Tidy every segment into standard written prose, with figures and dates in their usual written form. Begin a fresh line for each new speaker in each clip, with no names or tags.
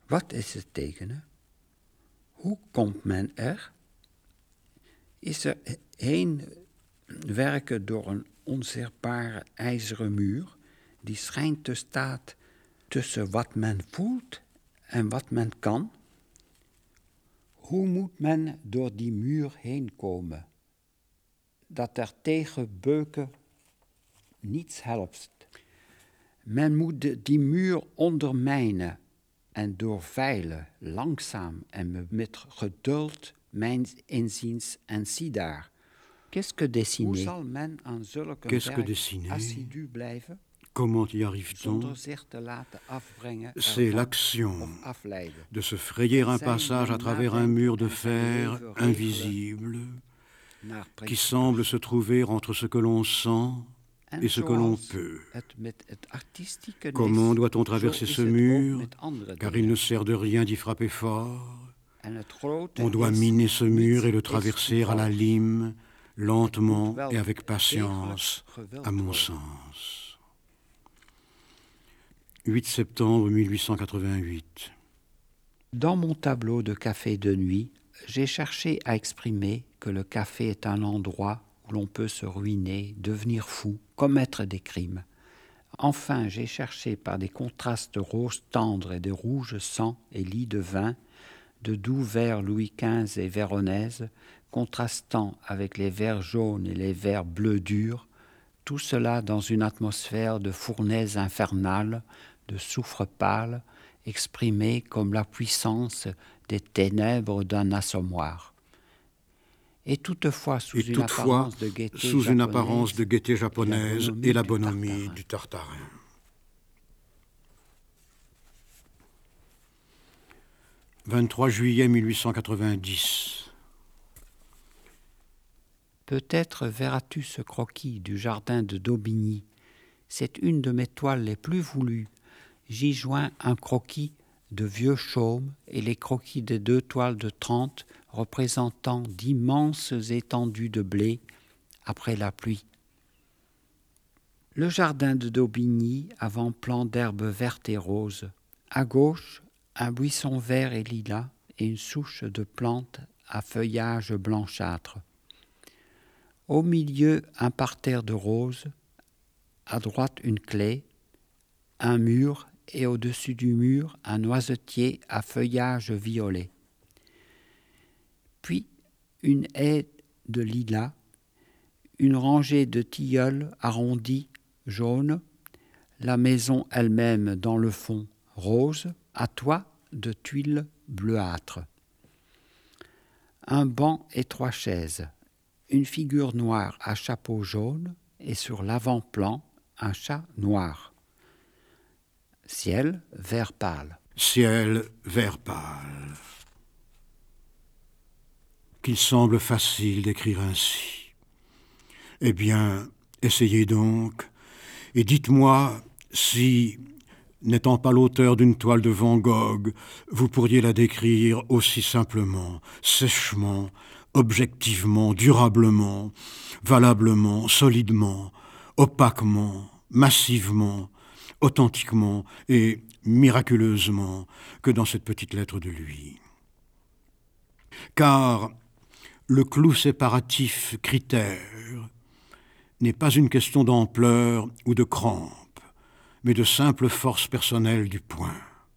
Wat is het tekenen? Hoe komt men er? Is er heen werken door een onzichtbare ijzeren muur die schijnt te staan tussen wat men voelt en wat men kan? Hoe moet men door die muur heen komen? Dat er tegen beuken niets helpt. Men moet die muur ondermijnen en doorveilen, langzaam en met geduld, mijns inziens, en zie daar. Qu'est-ce que dessiner? Hoe zal men aan zulke werk assidu blijven?
Comment y arrive-t-on? C'est l'action de se frayer un passage à travers un mur de fer invisible qui semble se trouver entre ce que l'on sent et ce que l'on peut. Comment doit-on traverser ce mur, car il ne sert de rien d'y frapper fort? On doit miner ce mur et le traverser à la lime, lentement et avec patience, à mon sens. 8 septembre 1888.
Dans mon tableau de café de nuit, j'ai cherché à exprimer que le café est un endroit où l'on peut se ruiner, devenir fou, commettre des crimes. Enfin, j'ai cherché par des contrastes roses tendres et de rouges sang et lits de vin, de doux verts Louis XV et Véronèse, contrastant avec les verts jaunes et les verts bleus durs, tout cela dans une atmosphère de fournaise infernale, de soufre pâle, exprimé comme la puissance des ténèbres d'un assommoir. Et toutefois, sous une apparence de gaieté japonaise
et la bonhomie du Tartarin. « 23 juillet 1890.
Peut-être verras-tu ce croquis du jardin de Daubigny. C'est une de mes toiles les plus voulues. J'y joins un croquis de vieux chaumes et les croquis des 2 toiles de 30 représentant d'immenses étendues de blé après la pluie. Le jardin de Daubigny, avant-plan d'herbes vertes et roses. À gauche, un buisson vert et lilas et une souche de plantes à feuillage blanchâtre. Au milieu, un parterre de roses, à droite une clé, un mur et au-dessus du mur, un noisetier à feuillage violet. Puis, une haie de lilas, une rangée de tilleuls arrondis, jaunes, la maison elle-même dans le fond rose, à toit de tuiles bleuâtres. Un banc et 3 chaises, une figure noire à chapeau jaune et sur l'avant-plan, un chat noir. Ciel vert pâle.
Ciel vert pâle. Qu'il semble facile d'écrire ainsi. Eh bien, essayez donc, et dites-moi si, n'étant pas l'auteur d'une toile de Van Gogh, vous pourriez la décrire aussi simplement, sèchement, objectivement, durablement, valablement, solidement, opaquement, massivement, authentiquement et miraculeusement que dans cette petite lettre de lui. Car le clou séparatif critère n'est pas une question d'ampleur ou de crampe, mais de simple force personnelle du point.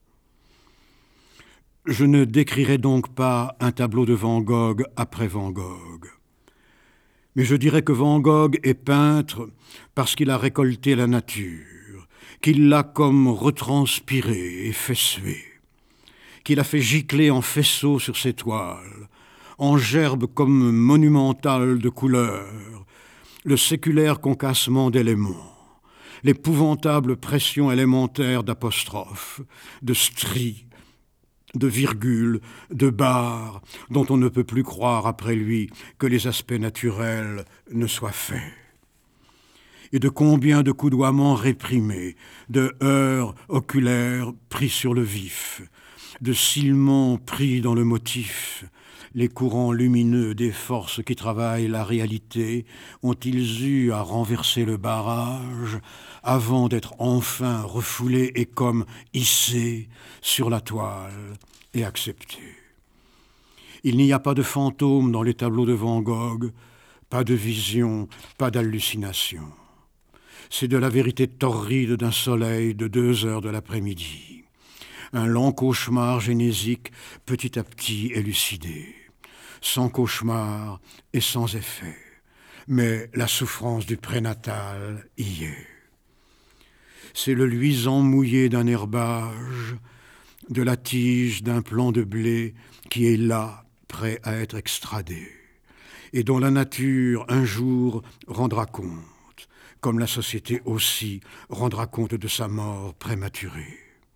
Je ne décrirai donc pas un tableau de Van Gogh après Van Gogh, mais je dirais que Van Gogh est peintre parce qu'il a récolté la nature, qu'il l'a comme retranspirée et fait suer, qu'il a fait gicler en faisceaux sur ses toiles, en gerbes comme monumentales de couleurs, le séculaire concassement d'éléments, l'épouvantable pression élémentaire d'apostrophes, de stries, de virgules, de barres, dont on ne peut plus croire après lui que les aspects naturels ne soient faits. Et de combien de coudoiements réprimés, de heurts oculaires pris sur le vif, de silements pris dans le motif, les courants lumineux des forces qui travaillent la réalité ont-ils eu à renverser le barrage avant d'être enfin refoulés et comme hissés sur la toile et acceptés? Il n'y a pas de fantômes dans les tableaux de Van Gogh, pas de vision, pas d'hallucination. C'est de la vérité torride d'un soleil de 2 heures de l'après-midi. Un lent cauchemar génésique petit à petit élucidé. Sans cauchemar et sans effet. Mais la souffrance du prénatal y est. C'est le luisant mouillé d'un herbage, de la tige d'un plant de blé qui est là, prêt à être extradé, et dont la nature un jour rendra compte, comme la société aussi rendra compte de sa mort prématurée.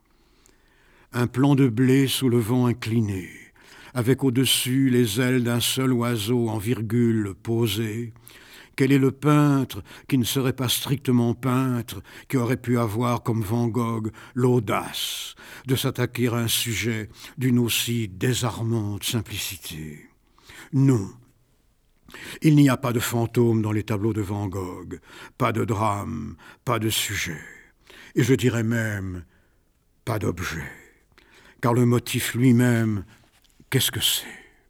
Un plant de blé sous le vent incliné, avec au-dessus les ailes d'un seul oiseau en virgule posées. Quel est le peintre qui ne serait pas strictement peintre, qui aurait pu avoir, comme Van Gogh, l'audace de s'attaquer à un sujet d'une aussi désarmante simplicité? Non. Il n'y a pas de fantôme dans les tableaux de Van Gogh, pas de drame, pas de sujet, et je dirais même pas d'objet. Car le motif lui-même, qu'est-ce que c'est?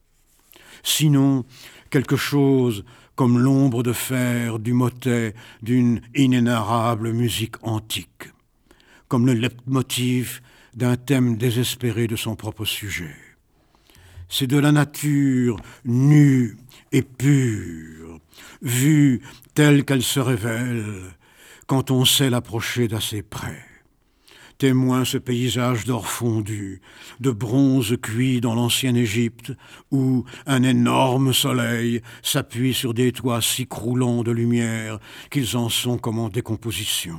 Sinon, quelque chose comme l'ombre de fer du motet d'une inénarrable musique antique, comme le leitmotiv d'un thème désespéré de son propre sujet. C'est de la nature nue et pure, vue telle qu'elle se révèle quand on sait l'approcher d'assez près. Témoin ce paysage d'or fondu, de bronze cuit dans l'ancienne Égypte, où un énorme soleil s'appuie sur des toits si croulants de lumière qu'ils en sont comme en décomposition.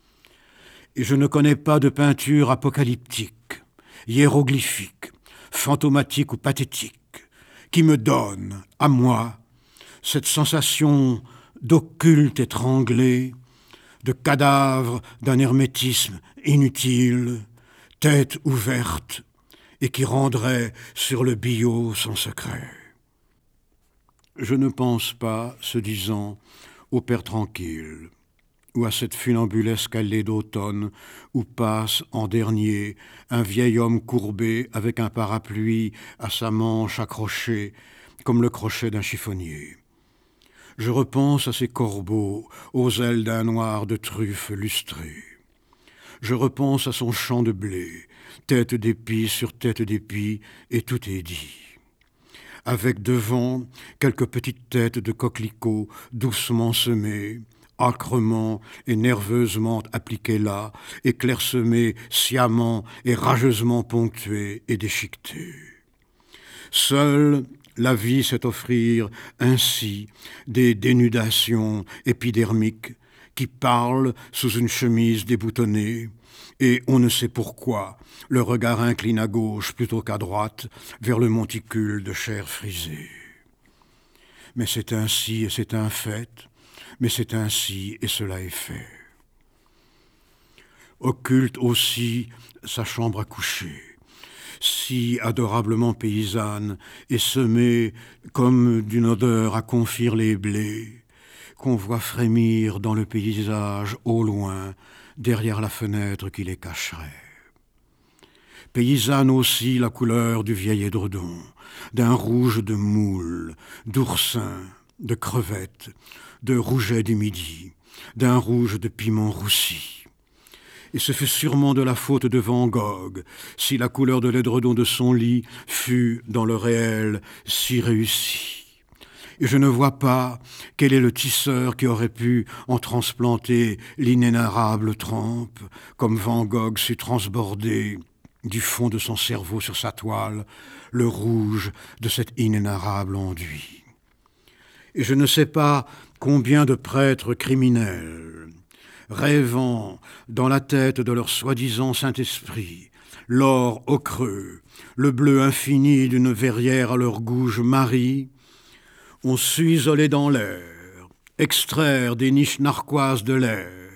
Et je ne connais pas de peinture apocalyptique, hiéroglyphique, fantomatique ou pathétique, qui me donne, à moi, cette sensation d'occulte étranglé, de cadavre d'un hermétisme inutile, tête ouverte, et qui rendrait sur le billot son secret. Je ne pense pas, ce disant, au Père tranquille, ou à cette funambulesque allée d'automne où passe en dernier un vieil homme courbé avec un parapluie à sa manche accrochée comme le crochet d'un chiffonnier. Je repense à ces corbeaux aux ailes d'un noir de truffe lustrée. Je repense à son champ de blé, tête d'épi sur tête d'épi, et tout est dit. Avec devant quelques petites têtes de coquelicots doucement semées, âcrement et nerveusement appliquées là, et clairsemées sciemment et rageusement ponctuées et déchiquetées. Seule la vie sait offrir ainsi des dénudations épidermiques qui parlent sous une chemise déboutonnée, et on ne sait pourquoi le regard incline à gauche plutôt qu'à droite vers le monticule de chair frisée. Mais c'est ainsi et c'est un fait, mais c'est ainsi et cela est fait. Occulte aussi sa chambre à coucher, si adorablement paysanne et semée comme d'une odeur à confire les blés, qu'on voit frémir dans le paysage au loin, derrière la fenêtre qui les cacherait. Paysanne aussi la couleur du vieil édredon, d'un rouge de moule, d'oursin, de crevettes, de rouget du midi, d'un rouge de piment roussi. Et ce fut sûrement de la faute de Van Gogh si la couleur de l'édredon de son lit fut, dans le réel, si réussie. Et je ne vois pas quel est le tisseur qui aurait pu en transplanter l'inénarrable trempe, comme Van Gogh sut transborder du fond de son cerveau sur sa toile le rouge de cet inénarrable enduit. Et je ne sais pas combien de prêtres criminels, rêvant dans la tête de leur soi-disant Saint-Esprit, l'or au creux, le bleu infini d'une verrière à leur gouge Marie, ont su isoler dans l'air, extraire des niches narquoises de l'air,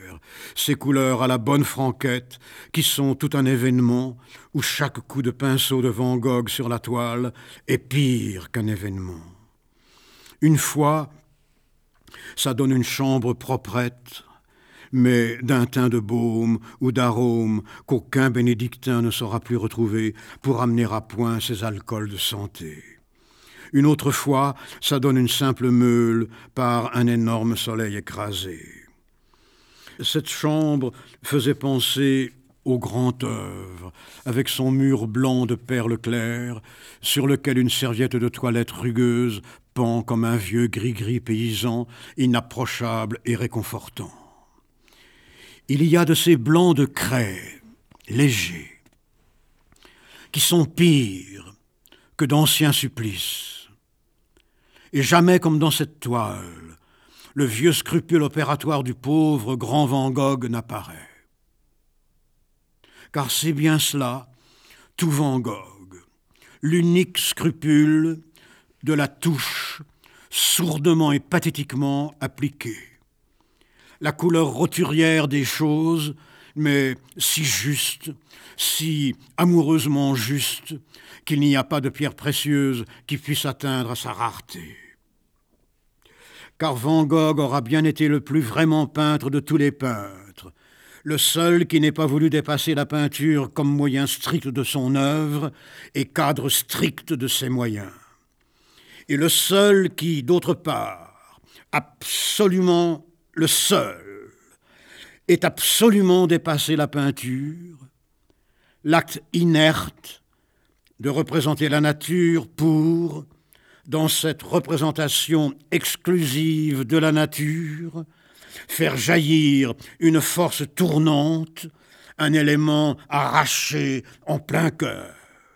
ces couleurs à la bonne franquette, qui sont tout un événement, où chaque coup de pinceau de Van Gogh sur la toile est pire qu'un événement. Une fois, ça donne une chambre proprette, mais d'un teint de baume ou d'arôme qu'aucun bénédictin ne saura plus retrouver pour amener à point ses alcools de santé. Une autre fois, ça donne une simple meule par un énorme soleil écrasé. Cette chambre faisait penser au grand œuvre, avec son mur blanc de perles claires, sur lequel une serviette de toilette rugueuse pend comme un vieux gris-gris paysan, inapprochable et réconfortant. Il y a de ces blancs de craie, légers, qui sont pires que d'anciens supplices. Et jamais comme dans cette toile, le vieux scrupule opératoire du pauvre grand Van Gogh n'apparaît. Car c'est bien cela, tout Van Gogh, l'unique scrupule de la touche sourdement et pathétiquement appliquée. La couleur roturière des choses, mais si juste, si amoureusement juste, qu'il n'y a pas de pierre précieuse qui puisse atteindre à sa rareté. Car Van Gogh aura bien été le plus vraiment peintre de tous les peintres, le seul qui n'ait pas voulu dépasser la peinture comme moyen strict de son œuvre et cadre strict de ses moyens. Et le seul qui, d'autre part, absolument le seul, ait absolument dépassé la peinture, l'acte inerte de représenter la nature pour, dans cette représentation exclusive de la nature, faire jaillir une force tournante, un élément arraché en plein cœur.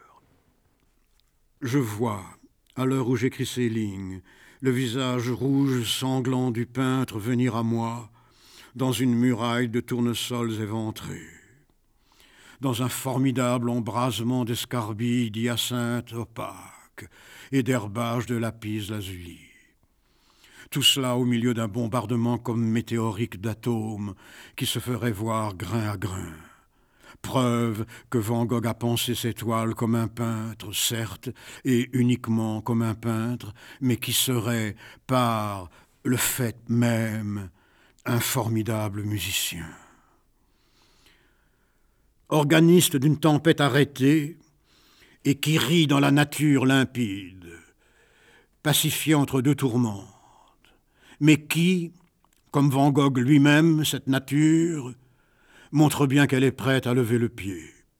Je vois, à l'heure où j'écris ces lignes, le visage rouge sanglant du peintre venir à moi dans une muraille de tournesols éventrés, dans un formidable embrasement d'escarbilles d'hyacinthe opaques et d'herbages de lapis lazuli. Tout cela au milieu d'un bombardement comme météorique d'atomes qui se ferait voir grain à grain. Preuve que Van Gogh a pensé ses toiles comme un peintre, certes, et uniquement comme un peintre, mais qui serait, par le fait même, un formidable musicien. Organiste d'une tempête arrêtée et qui rit dans la nature limpide, pacifié entre deux tourments, mais qui, comme Van Gogh lui-même, cette nature, montre bien qu'elle est prête à lever le pied.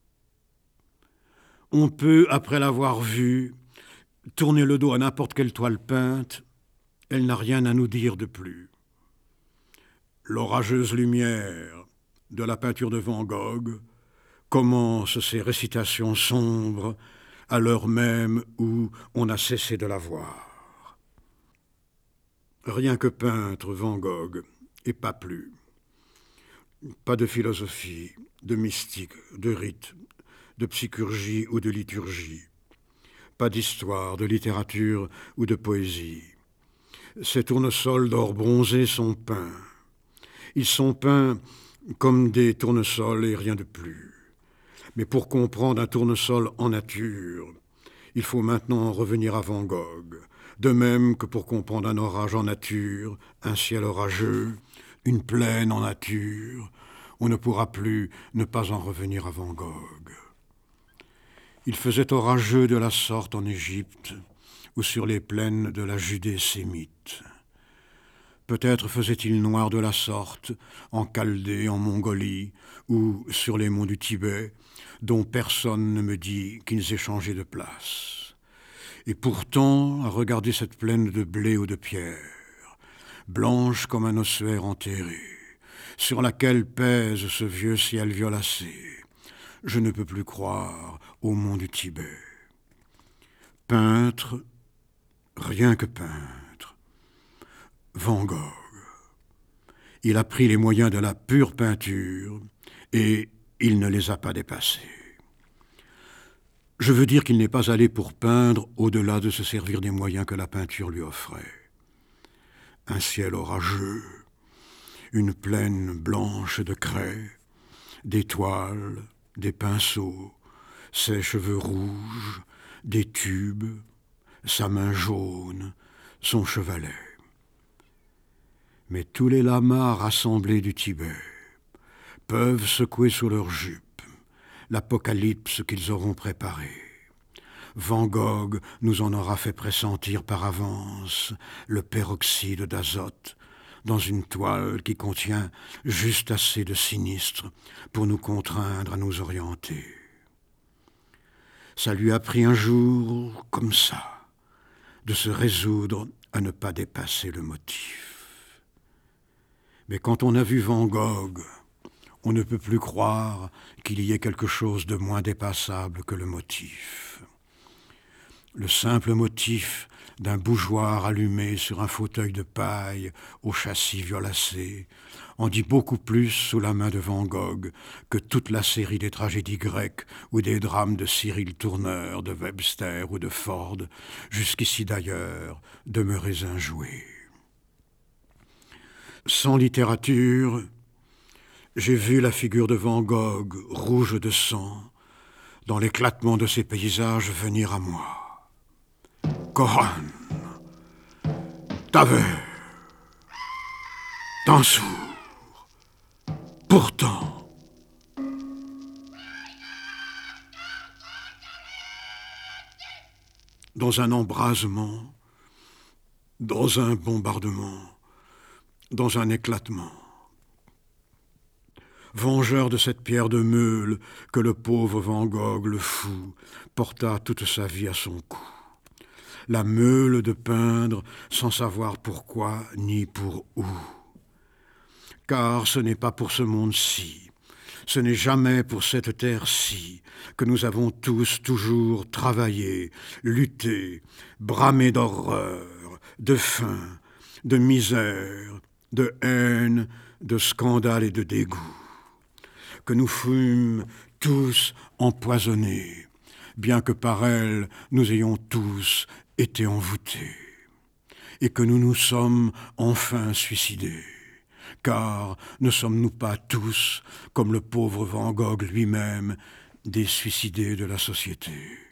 On peut, après l'avoir vue, tourner le dos à n'importe quelle toile peinte, elle n'a rien à nous dire de plus. L'orageuse lumière de la peinture de Van Gogh commence ses récitations sombres à l'heure même où on a cessé de la voir. Rien que peintre, Van Gogh, et pas plus. Pas de philosophie, de mystique, de rite, de psychurgie ou de liturgie. Pas d'histoire, de littérature ou de poésie. Ces tournesols d'or bronzé sont peints. Ils sont peints comme des tournesols et rien de plus. Mais pour comprendre un tournesol en nature, il faut maintenant revenir à Van Gogh. De même que pour comprendre un orage en nature, un ciel orageux, une plaine en nature, on ne pourra plus ne pas en revenir à Van Gogh. Il faisait orageux de la sorte en Égypte ou sur les plaines de la Judée sémite. Peut-être faisait-il noir de la sorte en Chaldée, en Mongolie ou sur les monts du Tibet, dont personne ne me dit qu'ils aient changé de place. Et pourtant, à regarder cette plaine de blé ou de pierre, blanche comme un ossuaire enterré, sur laquelle pèse ce vieux ciel violacé, je ne peux plus croire au mont du Tibet. Peintre, rien que peintre. Van Gogh. Il a pris les moyens de la pure peinture et il ne les a pas dépassés. Je veux dire qu'il n'est pas allé pour peindre au-delà de se servir des moyens que la peinture lui offrait. Un ciel orageux, une plaine blanche de craie, d'étoiles, des pinceaux, ses cheveux rouges, des tubes, sa main jaune, son chevalet. Mais tous les lamas rassemblés du Tibet peuvent secouer sous leurs jupes l'apocalypse qu'ils auront préparée. Van Gogh nous en aura fait pressentir par avance le peroxyde d'azote dans une toile qui contient juste assez de sinistre pour nous contraindre à nous orienter. Ça lui a pris un jour, comme ça, de se résoudre à ne pas dépasser le motif. Mais quand on a vu Van Gogh, on ne peut plus croire qu'il y ait quelque chose de moins dépassable que le motif. Le simple motif d'un bougeoir allumé sur un fauteuil de paille au châssis violacé en dit beaucoup plus sous la main de Van Gogh que toute la série des tragédies grecques ou des drames de Cyril Tourneur, de Webster ou de Ford, jusqu'ici d'ailleurs demeurés injoués. Sans littérature, j'ai vu la figure de Van Gogh, rouge de sang, dans l'éclatement de ces paysages venir à moi. Koran, Taver, Tansour, pourtant. Dans un embrasement, dans un bombardement, dans un éclatement. Vengeur de cette pierre de meule que le pauvre Van Gogh, le fou, porta toute sa vie à son cou. La meule de peindre sans savoir pourquoi ni pour où. Car ce n'est pas pour ce monde-ci, ce n'est jamais pour cette terre-ci que nous avons tous toujours travaillé, lutté, bramé d'horreur, de faim, de misère, de haine, de scandale et de dégoût. Que nous fûmes tous empoisonnés, bien que par elle nous ayons tous été envoûtés, et que nous nous sommes enfin suicidés, car ne sommes-nous pas tous, comme le pauvre Van Gogh lui-même, des suicidés de la société.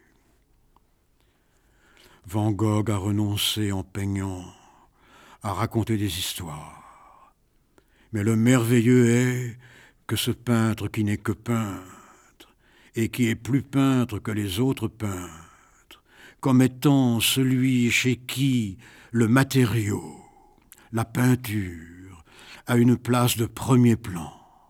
Van Gogh a renoncé en peignant à raconter des histoires, mais le merveilleux est que ce peintre qui n'est que peintre, et qui est plus peintre que les autres peintres, comme étant celui chez qui le matériau, la peinture, a une place de premier plan,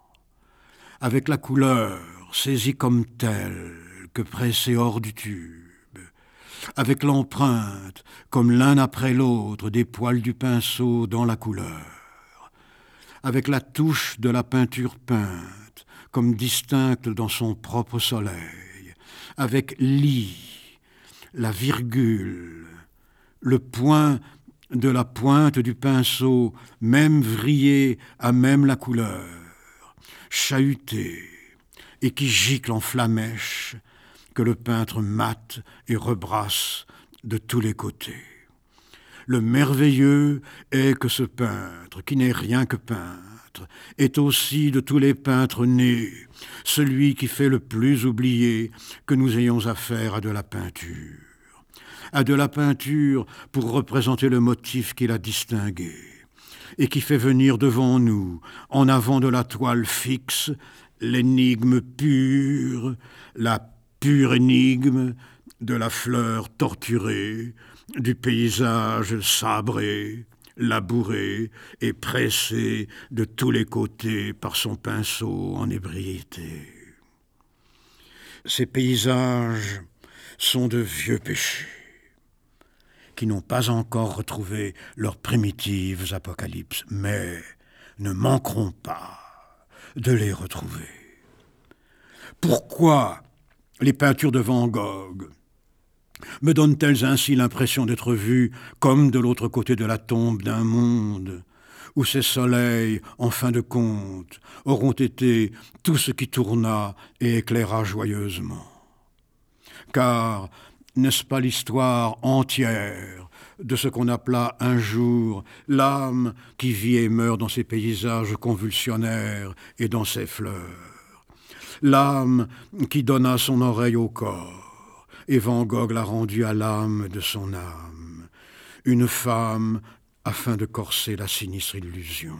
avec la couleur saisie comme telle que pressée hors du tube, avec l'empreinte comme l'un après l'autre des poils du pinceau dans la couleur, avec la touche de la peinture peinte, comme distincte dans son propre soleil, avec l'I, la virgule, le point de la pointe du pinceau, même vrillé à même la couleur, chahuté, et qui gicle en flamèche, que le peintre mate et rebrasse de tous les côtés. Le merveilleux est que ce peintre, qui n'est rien que peintre, est aussi de tous les peintres nés, celui qui fait le plus oublier que nous ayons affaire à de la peinture. À de la peinture pour représenter le motif qui l'a distingué, et qui fait venir devant nous, en avant de la toile fixe, l'énigme pure, la pure énigme de la fleur torturée, du paysage sabré, labouré et pressé de tous les côtés par son pinceau en ébriété. Ces paysages sont de vieux péchés qui n'ont pas encore retrouvé leurs primitives apocalypses, mais ne manqueront pas de les retrouver. Pourquoi les peintures de Van Gogh me donnent-elles ainsi l'impression d'être vues comme de l'autre côté de la tombe d'un monde où ces soleils, en fin de compte, auront été tout ce qui tourna et éclaira joyeusement? Car n'est-ce pas l'histoire entière de ce qu'on appela un jour l'âme qui vit et meurt dans ces paysages convulsionnaires et dans ces fleurs. L'âme qui donna son oreille au corps, et Van Gogh l'a rendue à l'âme de son âme, une femme afin de corser la sinistre illusion.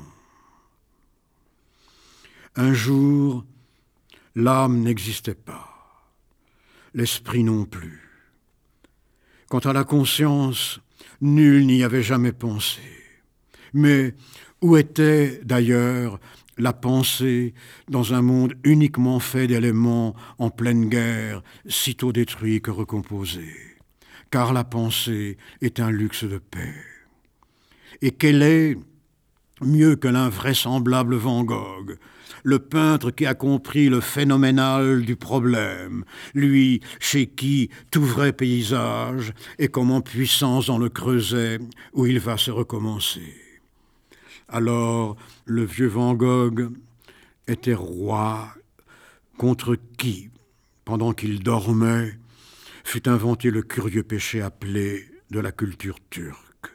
Un jour, l'âme n'existait pas, l'esprit non plus. Quant à la conscience, nul n'y avait jamais pensé. Mais où était, d'ailleurs, la pensée dans un monde uniquement fait d'éléments en pleine guerre, sitôt détruits que recomposés? Car la pensée est un luxe de paix. Et quel est, mieux que l'invraisemblable Van Gogh, le peintre qui a compris le phénoménal du problème, lui chez qui tout vrai paysage est comme en puissance dans le creuset où il va se recommencer. Alors le vieux Van Gogh était roi contre qui, pendant qu'il dormait, fut inventé le curieux péché appelé de la culture turque.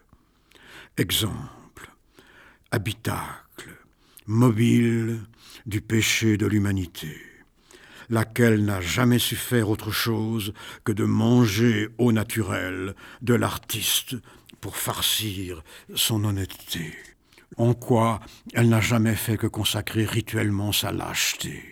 Exemple, habitacle, mobile du péché de l'humanité, laquelle n'a jamais su faire autre chose que de manger au naturel de l'artiste pour farcir son honnêteté. En quoi elle n'a jamais fait que consacrer rituellement sa lâcheté.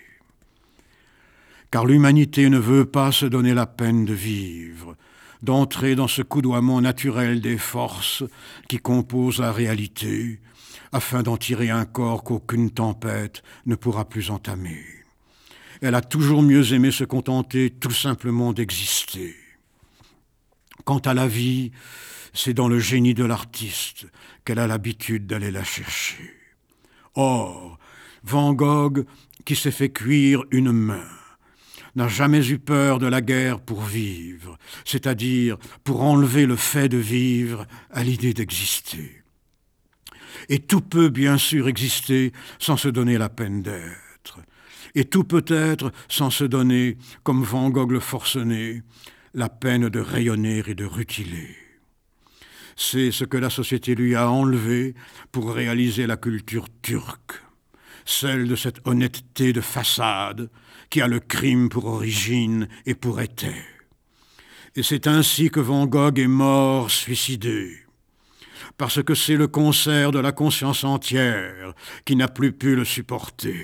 Car l'humanité ne veut pas se donner la peine de vivre, d'entrer dans ce coudoiement naturel des forces qui composent la réalité, afin d'en tirer un corps qu'aucune tempête ne pourra plus entamer. Elle a toujours mieux aimé se contenter tout simplement d'exister. Quant à la vie, c'est dans le génie de l'artiste qu'elle a l'habitude d'aller la chercher. Or, Van Gogh, qui s'est fait cuire une main, n'a jamais eu peur de la guerre pour vivre, c'est-à-dire pour enlever le fait de vivre à l'idée d'exister. Et tout peut bien sûr exister sans se donner la peine d'être. Et tout peut être sans se donner, comme Van Gogh le forcené, la peine de rayonner et de rutiler. C'est ce que la société lui a enlevé pour réaliser la culture turque, celle de cette honnêteté de façade qui a le crime pour origine et pour été. Et c'est ainsi que Van Gogh est mort suicidé, parce que c'est le concert de la conscience entière qui n'a plus pu le supporter.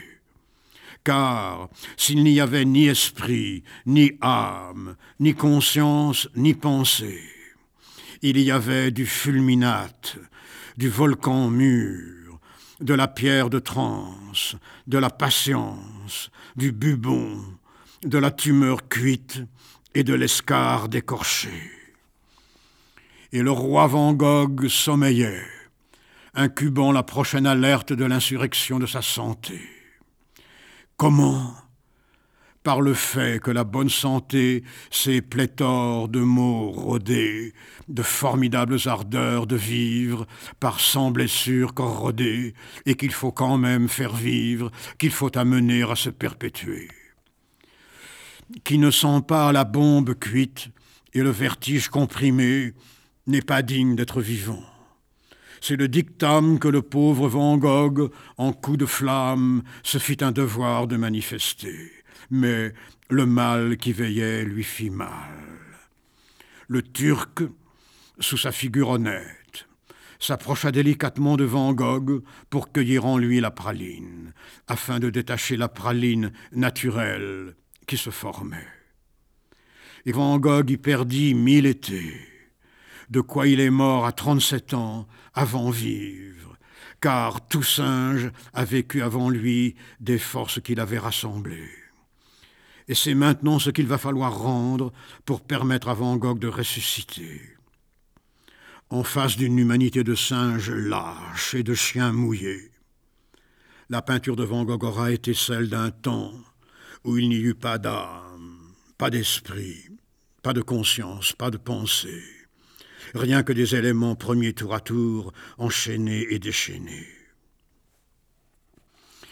Car s'il n'y avait ni esprit, ni âme, ni conscience, ni pensée, il y avait du fulminate, du volcan mûr, de la pierre de transe, de la patience, du bubon, de la tumeur cuite et de l'escarde écorchée. Et le roi Van Gogh sommeillait, incubant la prochaine alerte de l'insurrection de sa santé. Comment ? Par le fait que la bonne santé, c'est pléthore de mots rodés, de formidables ardeurs de vivre, par 100 blessures corrodées, et qu'il faut quand même faire vivre, qu'il faut amener à se perpétuer. Qui ne sent pas la bombe cuite et le vertige comprimé n'est pas digne d'être vivant. C'est le dictame que le pauvre Van Gogh, en coup de flamme, se fit un devoir de manifester. Mais le mal qui veillait lui fit mal. Le Turc, sous sa figure honnête, s'approcha délicatement de Van Gogh pour cueillir en lui la praline, afin de détacher la praline naturelle qui se formait. Et Van Gogh y perdit 1000 étés, de quoi il est mort à 37 ans avant vivre, car tout singe a vécu avant lui des forces qu'il avait rassemblées. Et c'est maintenant ce qu'il va falloir rendre pour permettre à Van Gogh de ressusciter. En face d'une humanité de singes lâches et de chiens mouillés, la peinture de Van Gogh aura été celle d'un temps où il n'y eut pas d'âme, pas d'esprit, pas de conscience, pas de pensée, rien que des éléments premiers tour à tour, enchaînés et déchaînés.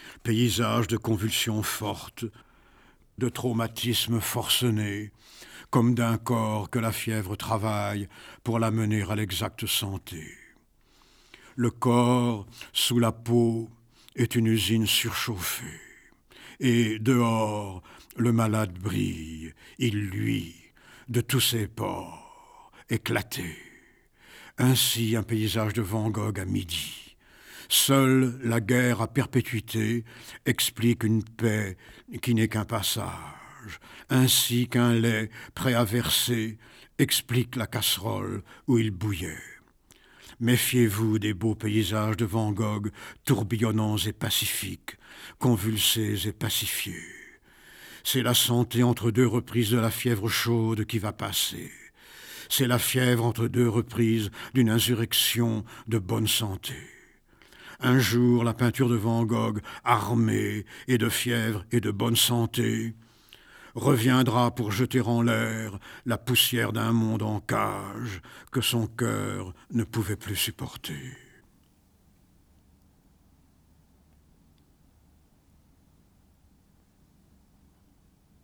Paysage de convulsions fortes, de traumatismes forcenés, comme d'un corps que la fièvre travaille pour l'amener à l'exacte santé. Le corps, sous la peau, est une usine surchauffée. Et dehors, le malade brille, il luit, de tous ses pores, éclaté. Ainsi un paysage de Van Gogh à midi. Seule la guerre à perpétuité explique une paix qui n'est qu'un passage, ainsi qu'un lait prêt à verser explique la casserole où il bouillait. Méfiez-vous des beaux paysages de Van Gogh, tourbillonnants et pacifiques, convulsés et pacifiés. C'est la santé entre deux reprises de la fièvre chaude qui va passer. C'est la fièvre entre deux reprises d'une insurrection de bonne santé. Un jour, la peinture de Van Gogh, armée et de fièvre et de bonne santé, reviendra pour jeter en l'air la poussière d'un monde en cage que son cœur ne pouvait plus supporter.